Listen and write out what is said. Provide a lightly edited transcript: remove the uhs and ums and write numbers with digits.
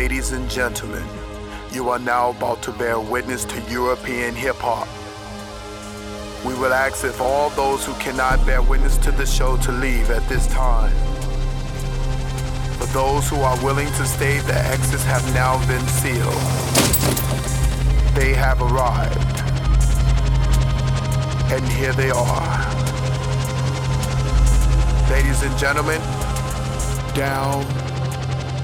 Ladies and gentlemen, you are now about to bear witness to European hip-hop. We will ask if all those who cannot bear witness to the show to leave at this time. For those who are willing to stay, the exits have now been sealed. They have arrived. And here they are. Ladies and gentlemen, down